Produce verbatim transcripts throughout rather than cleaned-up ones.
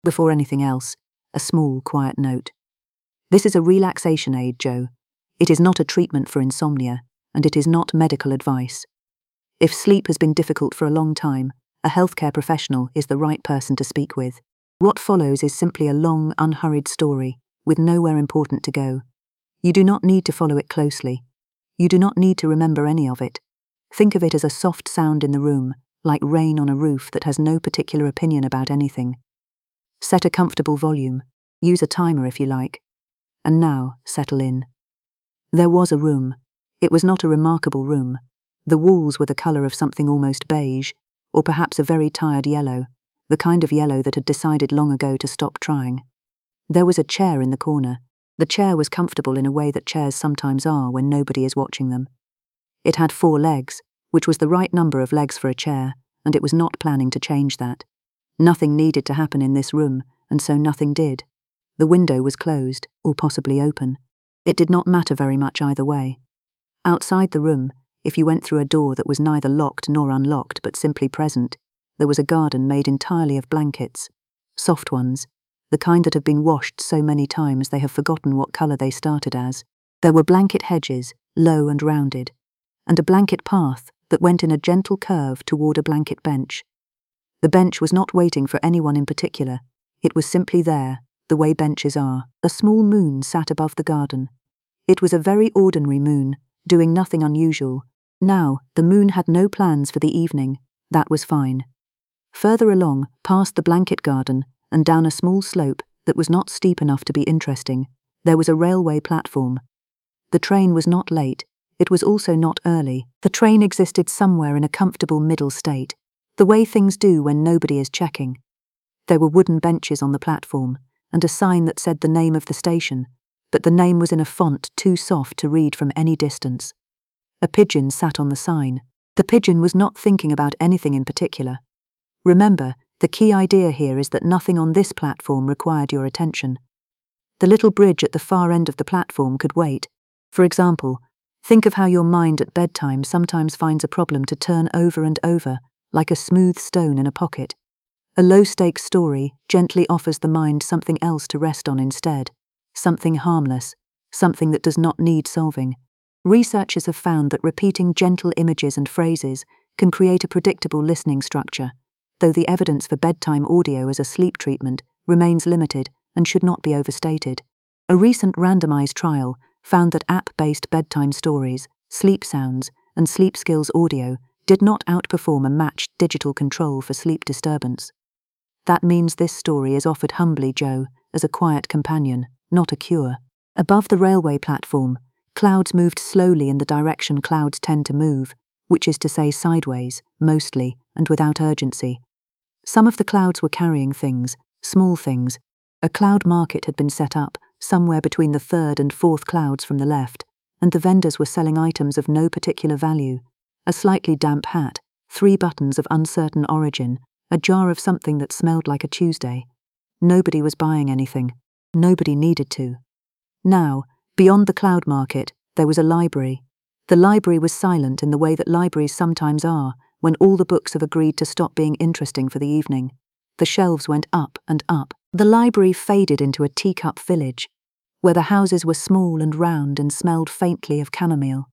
Before anything else, a small, quiet note. This is a relaxation aid, Joe. It is not a treatment for insomnia, and it is not medical advice. If sleep has been difficult for a long time, a healthcare professional is the right person to speak with. What follows is simply a long, unhurried story, with nowhere important to go. You do not need to follow it closely. You do not need to remember any of it. Think of it as a soft sound in the room, like rain on a roof that has no particular opinion about anything. Set a comfortable volume. Use a timer if you like. And now, settle in. There was a room. It was not a remarkable room. The walls were the colour of something almost beige, or perhaps a very tired yellow, the kind of yellow that had decided long ago to stop trying. There was a chair in the corner. The chair was comfortable in a way that chairs sometimes are when nobody is watching them. It had four legs, which was the right number of legs for a chair, and it was not planning to change that. Nothing needed to happen in this room, and so nothing did. The window was closed, or possibly open. It did not matter very much either way. Outside the room, if you went through a door that was neither locked nor unlocked but simply present, there was a garden made entirely of blankets. Soft ones, the kind that have been washed so many times they have forgotten what colour they started as. There were blanket hedges, low and rounded, and a blanket path that went in a gentle curve toward a blanket bench. The bench was not waiting for anyone in particular. It was simply there, the way benches are. A small moon sat above the garden. It was a very ordinary moon, doing nothing unusual. Now, the moon had no plans for the evening. That was fine. Further along, past the blanket garden, and down a small slope that was not steep enough to be interesting, there was a railway platform. The train was not late. It was also not early. The train existed somewhere in a comfortable middle state, the way things do when nobody is checking. There were wooden benches on the platform, and a sign that said the name of the station, but the name was in a font too soft to read from any distance. A pigeon sat on the sign. The pigeon was not thinking about anything in particular. Remember, the key idea here is that nothing on this platform required your attention. The little bridge at the far end of the platform could wait. For example, think of how your mind at bedtime sometimes finds a problem to turn over and over, like a smooth stone in a pocket. A low-stakes story gently offers the mind something else to rest on instead, something harmless, something that does not need solving. Researchers have found that repeating gentle images and phrases can create a predictable listening structure, though the evidence for bedtime audio as a sleep treatment remains limited and should not be overstated. A recent randomized trial found that app-based bedtime stories, sleep sounds, and sleep skills audio did not outperform a matched digital control for sleep disturbance. That means this story is offered humbly, Joe, as a quiet companion, not a cure. Above the railway platform, clouds moved slowly in the direction clouds tend to move, which is to say sideways, mostly, and without urgency. Some of the clouds were carrying things, small things. A cloud market had been set up, somewhere between the third and fourth clouds from the left, and the vendors were selling items of no particular value. A slightly damp hat, three buttons of uncertain origin, a jar of something that smelled like a Tuesday. Nobody was buying anything. Nobody needed to. Now, beyond the cloud market, there was a library. The library was silent in the way that libraries sometimes are, when all the books have agreed to stop being interesting for the evening. The shelves went up and up. The library faded into a teacup village, where the houses were small and round and smelled faintly of chamomile.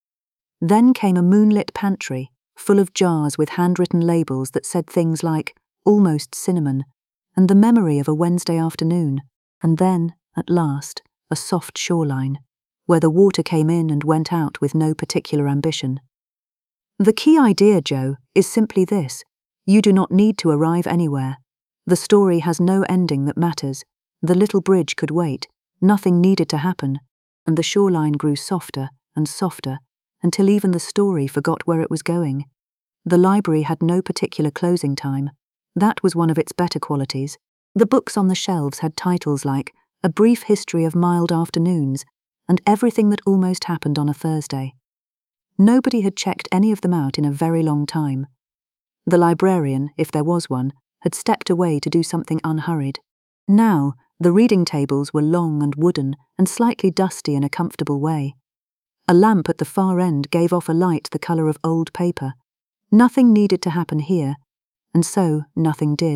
Then came a moonlit pantry, full of jars with handwritten labels that said things like, almost cinnamon, and the memory of a Wednesday afternoon, and then, at last, a soft shoreline, where the water came in and went out with no particular ambition. The key idea, Joe, is simply this. You do not need to arrive anywhere. The story has no ending that matters. The little bridge could wait. Nothing needed to happen. And the shoreline grew softer and softer, until even the story forgot where it was going. The library had no particular closing time. That was one of its better qualities. The books on the shelves had titles like A Brief History of Mild Afternoons and Everything That Almost Happened on a Thursday. Nobody had checked any of them out in a very long time. The librarian, if there was one, had stepped away to do something unhurried. Now, the reading tables were long and wooden and slightly dusty in a comfortable way. A lamp at the far end gave off a light the colour of old paper. Nothing needed to happen here, and so nothing did.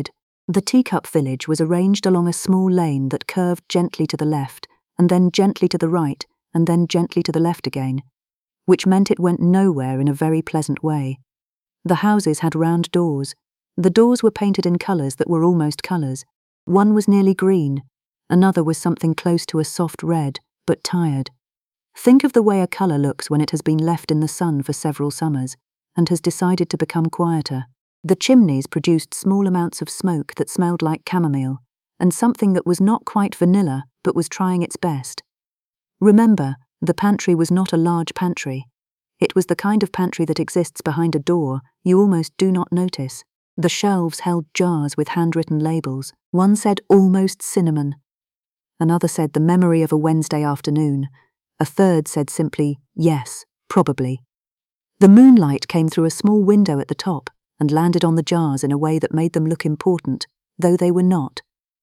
The teacup village was arranged along a small lane that curved gently to the left, and then gently to the right, and then gently to the left again, which meant it went nowhere in a very pleasant way. The houses had round doors. The doors were painted in colours that were almost colours. One was nearly green, another was something close to a soft red, but tired. Think of the way a colour looks when it has been left in the sun for several summers, and has decided to become quieter. The chimneys produced small amounts of smoke that smelled like chamomile, and something that was not quite vanilla but was trying its best. Remember, the pantry was not a large pantry. It was the kind of pantry that exists behind a door you almost do not notice. The shelves held jars with handwritten labels. One said almost cinnamon. Another said the memory of a Wednesday afternoon. A third said simply, yes, probably. The moonlight came through a small window at the top and landed on the jars in a way that made them look important, though they were not.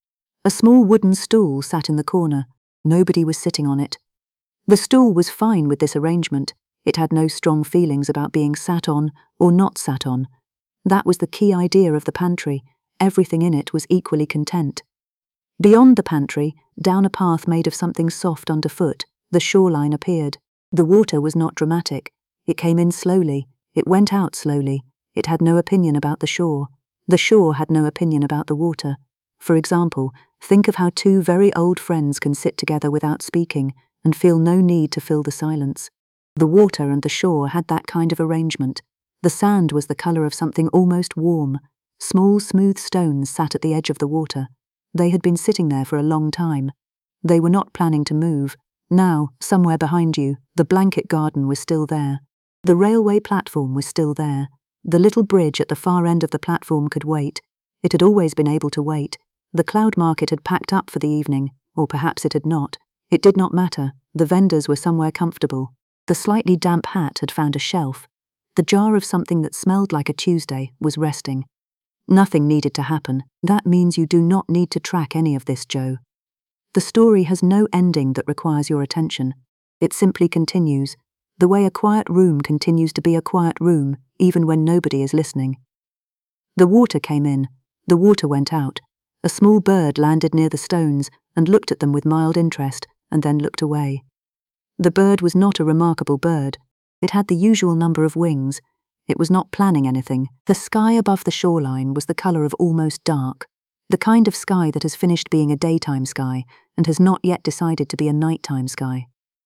A small wooden stool sat in the corner. Nobody was sitting on it. The stool was fine with this arrangement. It had no strong feelings about being sat on or not sat on. That was the key idea of the pantry. Everything in it was equally content. Beyond the pantry, down a path made of something soft underfoot, the shoreline appeared. The water was not dramatic. It came in slowly. It went out slowly. It had no opinion about the shore. The shore had no opinion about the water. For example, think of how two very old friends can sit together without speaking and feel no need to fill the silence. The water and the shore had that kind of arrangement. The sand was the colour of something almost warm. Small, smooth stones sat at the edge of the water. They had been sitting there for a long time. They were not planning to move. Now, somewhere behind you, the blanket garden was still there. The railway platform was still there. The little bridge at the far end of the platform could wait. It had always been able to wait. The cloud market had packed up for the evening, or perhaps it had not. It did not matter. The vendors were somewhere comfortable. The slightly damp hat had found a shelf. The jar of something that smelled like a Tuesday was resting. Nothing needed to happen. That means you do not need to track any of this, Joe. The story has no ending that requires your attention. It simply continues, the way a quiet room continues to be a quiet room, even when nobody is listening. The water came in. The water went out. A small bird landed near the stones and looked at them with mild interest, and then looked away. The bird was not a remarkable bird. It had the usual number of wings. It was not planning anything. The sky above the shoreline was the colour of almost dark, the kind of sky that has finished being a daytime sky and has not yet decided to be a nighttime sky.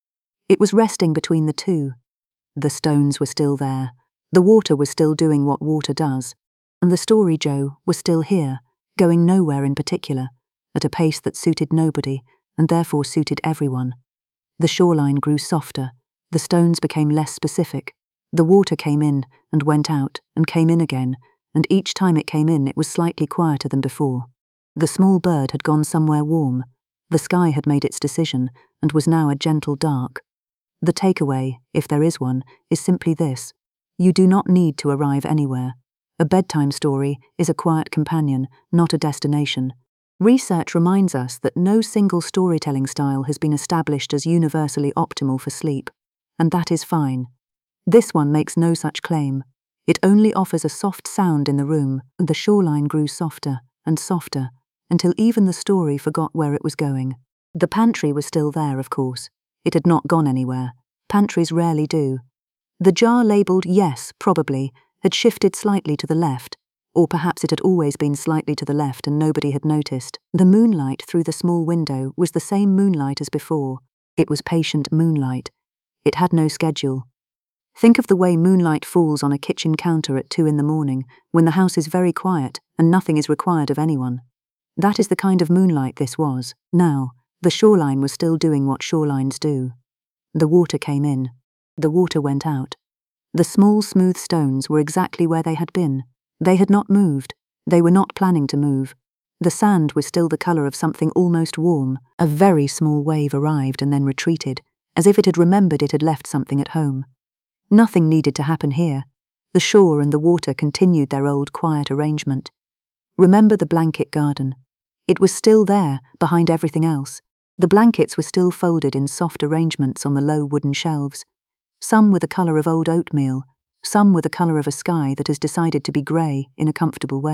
It was resting between the two. The stones were still there. The water was still doing what water does. And the story, Joe, was still here, going nowhere in particular, at a pace that suited nobody and therefore suited everyone. The shoreline grew softer. The stones became less specific. The water came in and went out and came in again, and each time it came in it was slightly quieter than before. The small bird had gone somewhere warm. The sky had made its decision and was now a gentle dark. The takeaway, if there is one, is simply this. You do not need to arrive anywhere. A bedtime story is a quiet companion, not a destination. Research reminds us that no single storytelling style has been established as universally optimal for sleep, and that is fine. This one makes no such claim. It only offers a soft sound in the room, and the shoreline grew softer and softer, until even the story forgot where it was going. The pantry was still there, of course. It had not gone anywhere. Pantries rarely do. The jar labelled yes, probably, had shifted slightly to the left, or perhaps it had always been slightly to the left and nobody had noticed. The moonlight through the small window was the same moonlight as before. It was patient moonlight. It had no schedule. Think of the way moonlight falls on a kitchen counter at two in the morning, when the house is very quiet and nothing is required of anyone. That is the kind of moonlight this was. Now, the shoreline was still doing what shorelines do. The water came in. The water went out. The small, smooth stones were exactly where they had been. They had not moved. They were not planning to move. The sand was still the colour of something almost warm. A very small wave arrived and then retreated, as if it had remembered it had left something at home. Nothing needed to happen here. The shore and the water continued their old quiet arrangement. Remember the blanket garden. It was still there, behind everything else. The blankets were still folded in soft arrangements on the low wooden shelves. Some were the colour of old oatmeal, some were the colour of a sky that has decided to be grey in a comfortable way.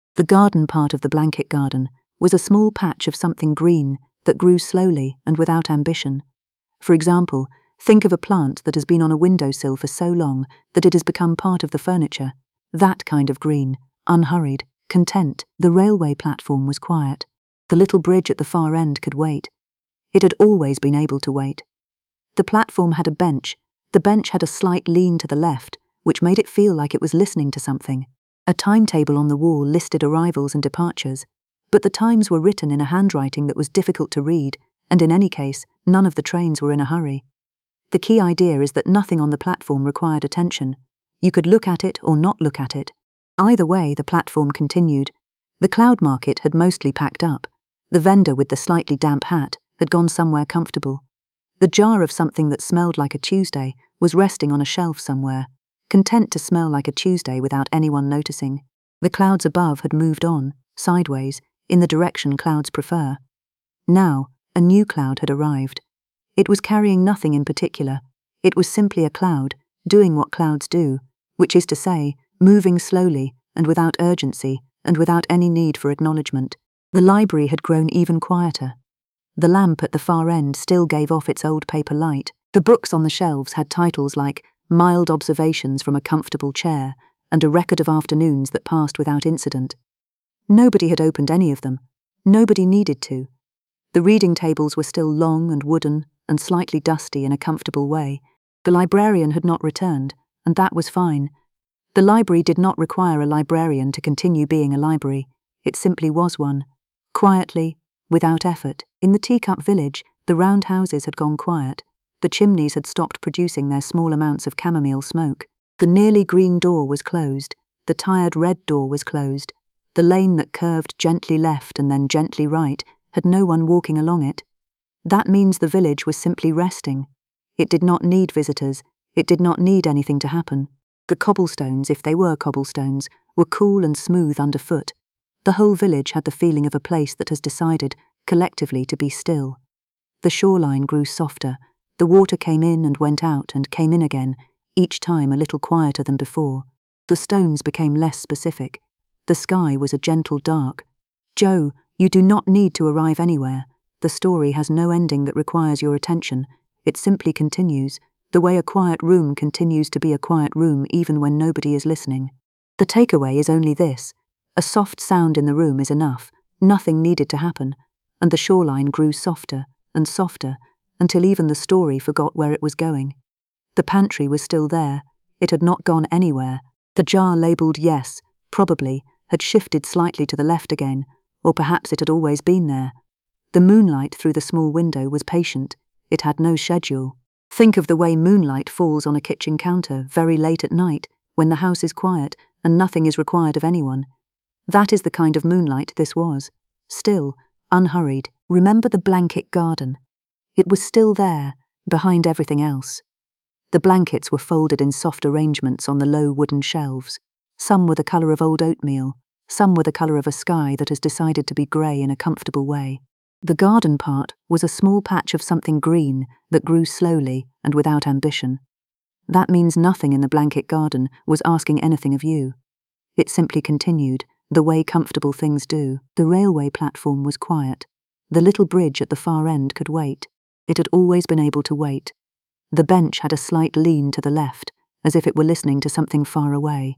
The garden part of the blanket garden was a small patch of something green that grew slowly and without ambition. For example, think of a plant that has been on a windowsill for so long that it has become part of the furniture. That kind of green, unhurried, content. The railway platform was quiet. The little bridge at the far end could wait. It had always been able to wait. The platform had a bench. The bench had a slight lean to the left, which made it feel like it was listening to something. A timetable on the wall listed arrivals and departures, but the times were written in a handwriting that was difficult to read, and in any case, none of the trains were in a hurry. The key idea is that nothing on the platform required attention. You could look at it or not look at it. Either way, the platform continued. The cloud market had mostly packed up. The vendor with the slightly damp hat had gone somewhere comfortable. The jar of something that smelled like a Tuesday was resting on a shelf somewhere, content to smell like a Tuesday without anyone noticing. The clouds above had moved on, sideways, in the direction clouds prefer. Now, a new cloud had arrived. It was carrying nothing in particular. It was simply a cloud, doing what clouds do, which is to say, moving slowly and without urgency and without any need for acknowledgement. The library had grown even quieter. The lamp at the far end still gave off its old paper light. The books on the shelves had titles like Mild Observations from a Comfortable Chair and A Record of Afternoons That Passed Without Incident. Nobody had opened any of them. Nobody needed to. The reading tables were still long and wooden and slightly dusty in a comfortable way. The librarian had not returned, and that was fine. The library did not require a librarian to continue being a library. It simply was one. Quietly, without effort. In the teacup village, the round houses had gone quiet. The chimneys had stopped producing their small amounts of chamomile smoke. The nearly green door was closed. The tired red door was closed. The lane that curved gently left and then gently right had no one walking along it. That means the village was simply resting. It did not need visitors. It did not need anything to happen. The cobblestones, if they were cobblestones, were cool and smooth underfoot. The whole village had the feeling of a place that has decided, collectively, to be still. The shoreline grew softer. The water came in and went out and came in again, each time a little quieter than before. The stones became less specific. The sky was a gentle dark. Joe, you do not need to arrive anywhere. The story has no ending that requires your attention. It simply continues, the way a quiet room continues to be a quiet room even when nobody is listening. The takeaway is only this. A soft sound in the room is enough. Nothing needed to happen, and the shoreline grew softer and softer until even the story forgot where it was going. The pantry was still there. It had not gone anywhere. The jar labelled yes, probably, had shifted slightly to the left again, or perhaps it had always been there. The moonlight through the small window was patient. It had no schedule. Think of the way moonlight falls on a kitchen counter very late at night, when the house is quiet and nothing is required of anyone. That is the kind of moonlight this was. Still, unhurried. Remember the blanket garden. It was still there, behind everything else. The blankets were folded in soft arrangements on the low wooden shelves. Some were the colour of old oatmeal, some were the colour of a sky that has decided to be grey in a comfortable way. The garden part was a small patch of something green that grew slowly and without ambition. That means nothing in the blanket garden was asking anything of you. It simply continued, the way comfortable things do. The railway platform was quiet. The little bridge at the far end could wait. It had always been able to wait. The bench had a slight lean to the left, as if it were listening to something far away.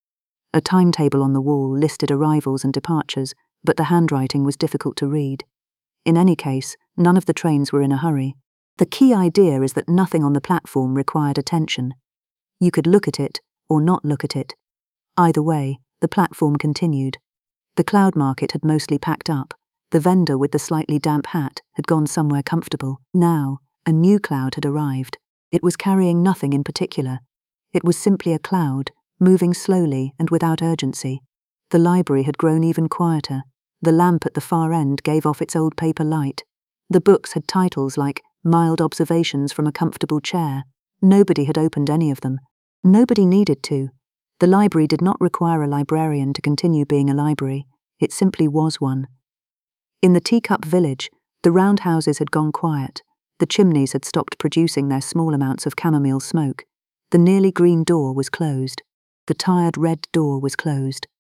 A timetable on the wall listed arrivals and departures, but the handwriting was difficult to read. In any case, none of the trains were in a hurry. The key idea is that nothing on the platform required attention. You could look at it or not look at it. Either way, the platform continued. The cloud market had mostly packed up. The vendor with the slightly damp hat had gone somewhere comfortable. Now, a new cloud had arrived. It was carrying nothing in particular. It was simply a cloud, moving slowly and without urgency. The library had grown even quieter. The lamp at the far end gave off its old paper light. The books had titles like Mild Observations from a Comfortable Chair. Nobody had opened any of them. Nobody needed to. The library did not require a librarian to continue being a library. It simply was one. In the teacup village, the round houses had gone quiet. The chimneys had stopped producing their small amounts of chamomile smoke. The nearly green door was closed. The tired red door was closed.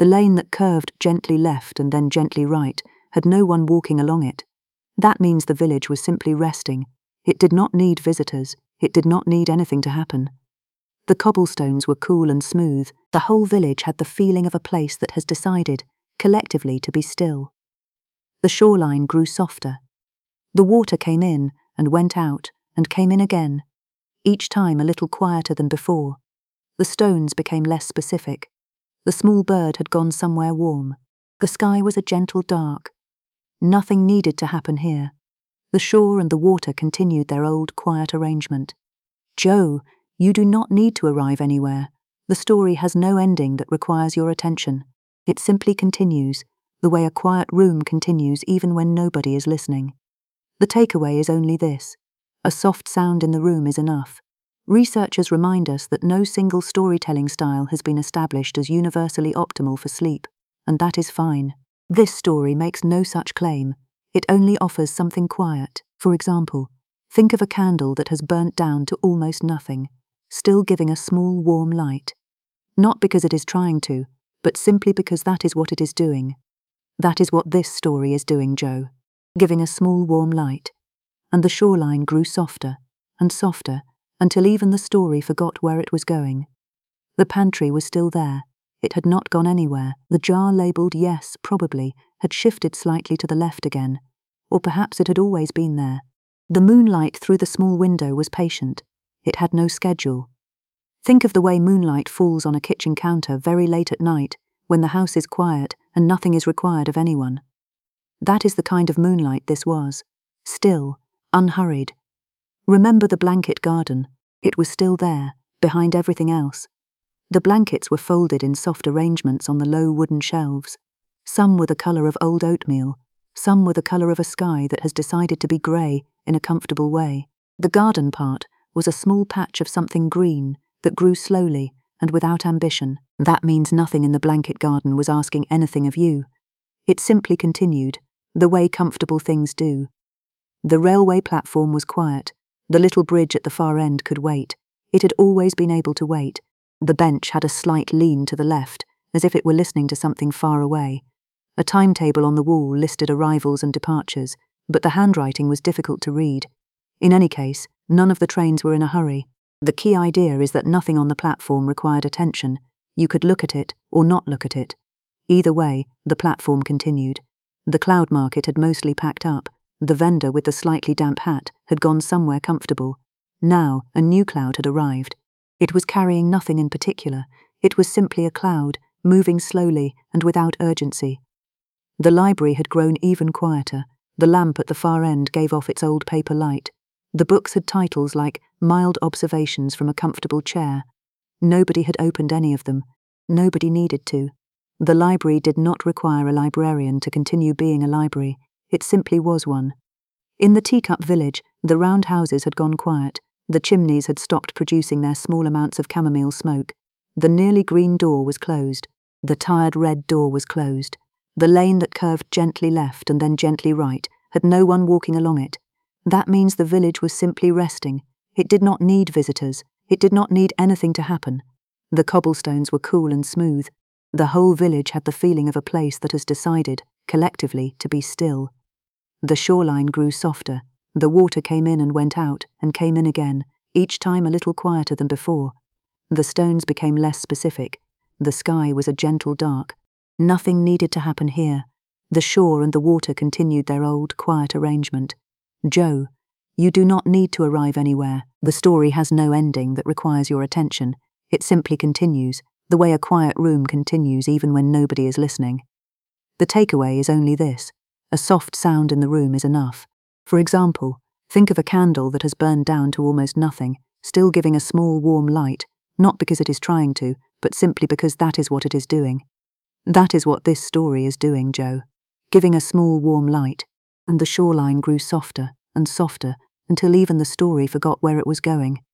The lane that curved gently left and then gently right had no one walking along it. That means the village was simply resting. It did not need visitors. It did not need anything to happen. The cobblestones were cool and smooth. The whole village had the feeling of a place that has decided, collectively, to be still. The shoreline grew softer. The water came in and went out and came in again, each time a little quieter than before. The stones became less specific. The small bird had gone somewhere warm. The sky was a gentle dark. Nothing needed to happen here. The shore and the water continued their old quiet arrangement. Joe, you do not need to arrive anywhere. The story has no ending that requires your attention. It simply continues, the way a quiet room continues even when nobody is listening. The takeaway is only this: a soft sound in the room is enough. Researchers remind us that no single storytelling style has been established as universally optimal for sleep, and that is fine. This story makes no such claim. It only offers something quiet. For example, think of a candle that has burnt down to almost nothing, still giving a small warm light. Not because it is trying to, but simply because that is what it is doing. That is what this story is doing, Joe. Giving a small warm light. And the shoreline grew softer and softer until even the story forgot where it was going. The pantry was still there. It had not gone anywhere. The jar labelled yes, probably, had shifted slightly to the left again. Or perhaps it had always been there. The moonlight through the small window was patient. It had no schedule. Think of the way moonlight falls on a kitchen counter very late at night, when the house is quiet and nothing is required of anyone. That is the kind of moonlight this was. Still, unhurried. Remember the blanket garden. It was still there, behind everything else. The blankets were folded in soft arrangements on the low wooden shelves. Some were the colour of old oatmeal. Some were the colour of a sky that has decided to be grey in a comfortable way. The garden part was a small patch of something green that grew slowly and without ambition. That means nothing in the blanket garden was asking anything of you. It simply continued, the way comfortable things do. The railway platform was quiet. The little bridge at the far end could wait. It had always been able to wait. The bench had a slight lean to the left, as if it were listening to something far away. A timetable on the wall listed arrivals and departures, but the handwriting was difficult to read. In any case, none of the trains were in a hurry. The key idea is that nothing on the platform required attention. You could look at it or not look at it. Either way, the platform continued. The cloud market had mostly packed up. The vendor with the slightly damp hat had gone somewhere comfortable. Now, a new cloud had arrived. It was carrying nothing in particular. It was simply a cloud, moving slowly and without urgency. The library had grown even quieter. The lamp at the far end gave off its old paper light. The books had titles like Mild Observations from a Comfortable Chair. Nobody had opened any of them. Nobody needed to. The library did not require a librarian to continue being a library. It simply was one. In the teacup village, the round houses had gone quiet. The chimneys had stopped producing their small amounts of chamomile smoke. The nearly green door was closed. The tired red door was closed. The lane that curved gently left and then gently right had no one walking along it. That means the village was simply resting. It did not need visitors. It did not need anything to happen. The cobblestones were cool and smooth. The whole village had the feeling of a place that has decided, collectively, to be still. The shoreline grew softer. The water came in and went out and came in again, each time a little quieter than before. The stones became less specific. The sky was a gentle dark. Nothing needed to happen here. The shore and the water continued their old, quiet arrangement. Joe, you do not need to arrive anywhere. The story has no ending that requires your attention. It simply continues, the way a quiet room continues even when nobody is listening. The takeaway is only this: a soft sound in the room is enough. For example, think of a candle that has burned down to almost nothing, still giving a small warm light, not because it is trying to, but simply because that is what it is doing. That is what this story is doing, Joe. Giving a small warm light. And the shoreline grew softer and softer until even the story forgot where it was going.